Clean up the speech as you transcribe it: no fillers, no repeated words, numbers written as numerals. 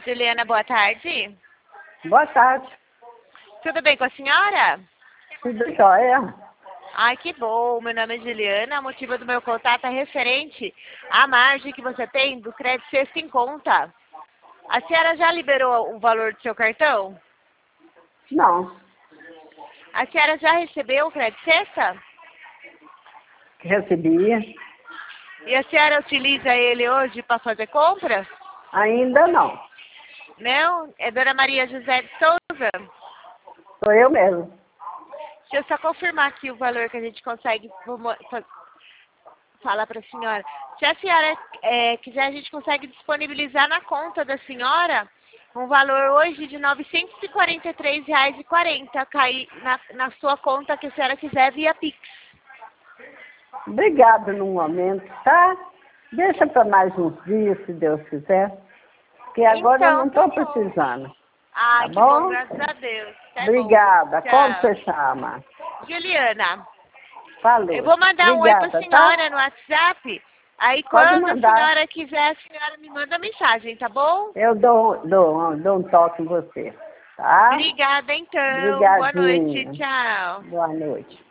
Juliana, boa tarde. Boa tarde. Tudo bem com a senhora? Tudo jóia? Ai, que bom. Meu nome é Juliana. O motivo do meu contato é referente à margem que você tem do crédito sexta em conta. A senhora já liberou o valor do seu cartão? Não. A senhora já recebeu o crédito sexta? Recebi. E a senhora utiliza ele hoje para fazer compras? Ainda não. Não? É Dona Maria José de Souza? Sou eu mesmo. Deixa eu só confirmar aqui o valor que a gente consegue falar para a senhora. Se a senhora quiser, a gente consegue disponibilizar na conta da senhora um valor hoje de R$ 943,40 cair na sua conta que a senhora quiser via Pix. Obrigada no momento, tá? Deixa para mais uns dias, se Deus quiser. Porque agora eu não Então, estou precisando. Ai, Tá que bom, bom? graças a Deus. Tá Obrigada. bom. Como Tchau. você chama? Juliana, Falou. eu vou mandar um oi para a Obrigada, senhora tá? no WhatsApp. Aí Pode quando a mandar. senhora quiser, a senhora me manda mensagem, tá bom? Eu dou um toque em você, tá? Obrigada, então. Boa noite. Obrigadinha. Tchau. Boa noite.